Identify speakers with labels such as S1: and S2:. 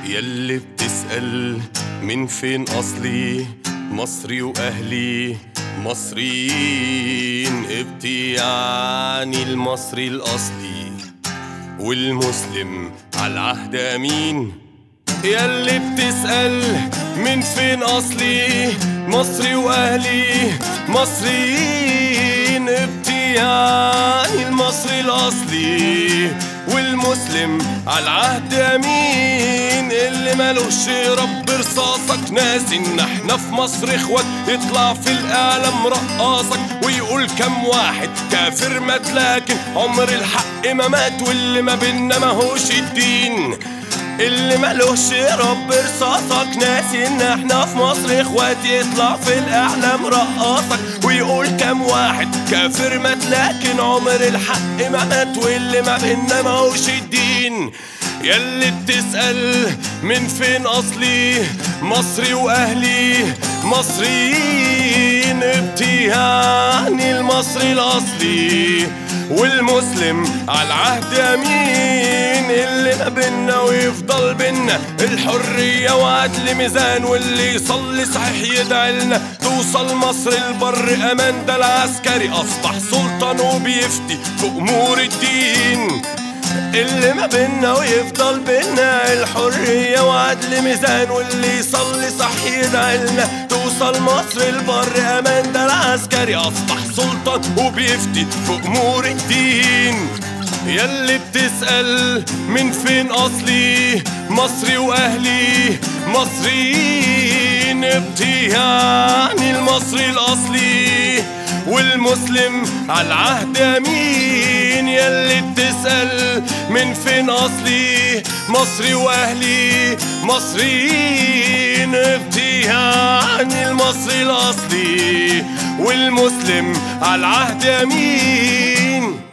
S1: يلي بتسأل من فين أصلي، مصري وأهلي مصريين. يعني المصري الأصلي والمسلم عالعهد أمين. يلي بتسأل من فين أصلي، مصري وأهلي مصريين. يعني المصري الأصلي والمسلم عالعهد أمين. اللي مالوش رب رصاصك ناسي إن احنا في مصر اخوات. يطلع في الإعلام رقاصك ويقول كم واحد كافر مات، لكن عمر الحق ما مات. واللي ما بينا ماهوش الدين. اللي مالوش رب رصاصك ناسي ان احنا في مصر اخوات. يطلع في الاعلام رقاصك ويقول كم واحد كافر مات، لكن عمر الحق ما مات. واللي ما بينا ماهوش الدين. يلي بتسأل من فين اصلي، مصري واهلي مصريين. يعني المصري الاصلي والمسلم عالعهد امين. اللي ما بينا ويفضل بينا الحرية وعدل ميزان. واللي يصلي صحيح يدعيلنا توصل مصر البر امان. ده العسكري اصبح سلطان وبيفتي في امور الدين. اللي ما بينا ويفضل بينا الحرية وعدل ميزان. واللي يصلي صح يدعيلنا توصل مصر البر امان. ده العسكري اصبح سلطان وبيفتي في امور الدين. يلي بتسأل من فين اصلي، مصري واهلي مصريين. يعني المصري الاصلي والمسلم عالعهد امين. يلي بتسأل من فين اصلي، مصري واهلي مصريين. يعني المصري الاصلي والمسلم عالعهد امين.